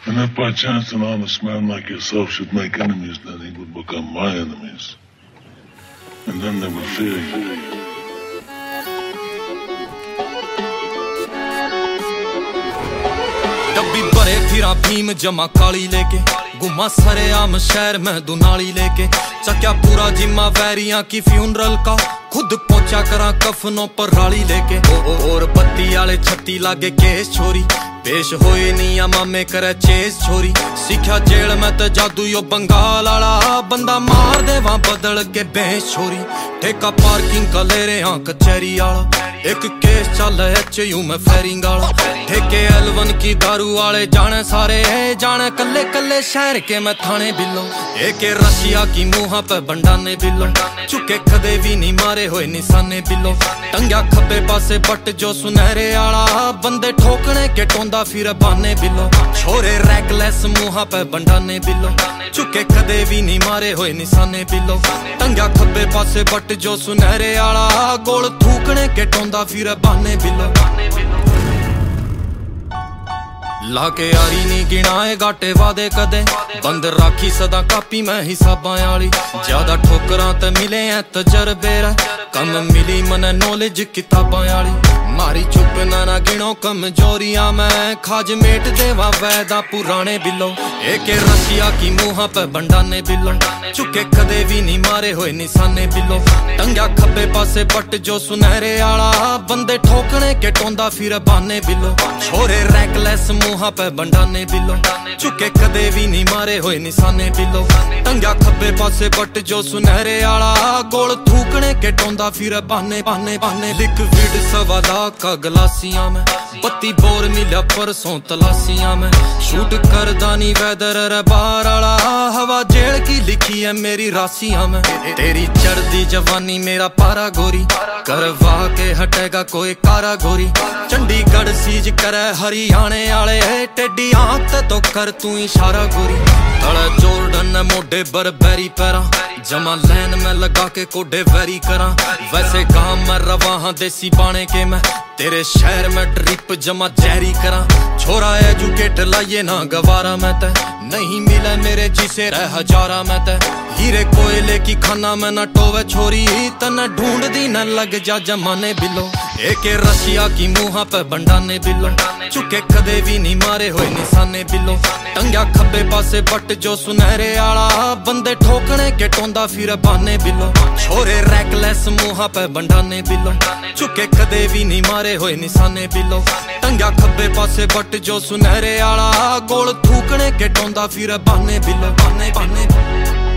And if by chance an honest man like yourself should make enemies, then he would become my enemies. And then they would fear you. डब्बी भरे फिरा भीम जमा काली लेके गुमा सरे आम शहर में दुनाली लेके चक्या पूरा जिम्मा वैरियां की फ्यूनरल का खुद पहुंचा करा कफनों पर राली लेके और बत्ती आले छत्ती लागे केस छोरी पेश होए नी मामे करे चेस छोरी सीखा जेल में तो जादू यो बंगाल आला बंदा मार दे वहां बदल के बेस छोरी ठेका पार्किंग का ले रहे कचहरी आला एक केस चल HU में फेरिंग आला ठेके L1 की दारू वाले जाने सारे जाने कल्ले कल्ले शहर के मैं थाने बिलो एक रशिया की मुहा पे बंडाने बिलो चुके कदे भी नहीं मारे हुए निशाने बिलो टंग्या खब्बे पासे बट जो सुनहरे आला बंदे ठोकने के टोंदा फिर बाने बिलो छोरे रैकलेस मुहा पे बंडाने बिलो चुके कदे भी नहीं मारे हुए निशाने बिलो टंग्या खब्बे पासे बट जो सुनहरे आला गोल थूकने के टोंदा फिर बाने बिलो लाके यारी नी गिनाए गाटे वादे कदे बंद राखी सदा कापी मैं हिसाबां आली ज्यादा ठोकरां ते मिले हैं तजर्बे रा कम मिली मने नॉलेज किताबां आली मारी चुप ना गिनो कमजोरियां मैं खाज मेट देवा वैदा पुराने बिलो एक रशिया की मुहा पे बंडाने बिलो चुके कदे भी नहीं मारे हुए निशाने बिलो टंग्या खब्बे पासे बट जो सुनहरे आला बंदे ठोकने के टोंदा फिर बाने बिलो छोरे रैकलेस मुहा पे बंडाने बिलो चुके कदे भी नहीं मारे हुए निशाने बिलो टंग्या खब्बे पासे बट जो सुनहरे आला गोल थूकने के टोंदा फिर बाने बाने बाने लिक्विड सवादा का गलासियां में बत्ती बोर मिला परसों तलासियां में शूट कर दानी वेदर रे बाहर आला हवा जेल की लिखी है मेरी रासियां में तेरी चढ़दी जवानी मेरा पारा गोरी करवा के हटेगा कोई कारा गोरी चंडीगढ़ सीज करे हरियाणे आले टेडी आंख तो कर तू इशारा गोरी तड़े जॉर्डन मोडे बरबेरी पैरा जमा लैन में लगा के कोडे वेरी करा वैसे गांव में रवा हाँ देसी बाणे के मैं तेरे शहर में ड्रिप जमा जहरी करा छोरा एजुकेट लाइए ना गवारा मैं ते नहीं मिले मेरे जिसे रह हजारा मैं ते हीरे कोयले की खाना में न टोवे छोरी तन ढूंढ दी न लग जा जमाने बिलो एक रशिया की मुहा पे बंडाने बिलो चुके कदे भी नहीं मारे हुए निशाने बिलो टंग्या खब्बे पासे बट जो सुनहरे आला बंदे ठोकने के टोंदा फिर बाने बिलो छोरे रैकलेस मुहा पे बंडाने बिलो चुके कदे भी नहीं मारे हुए निशाने बिलो टंग्या खब्बे पासे बट जो सुनहरे आला गोल थूकने के टोंदा फिर बाने बिलो बाने बाने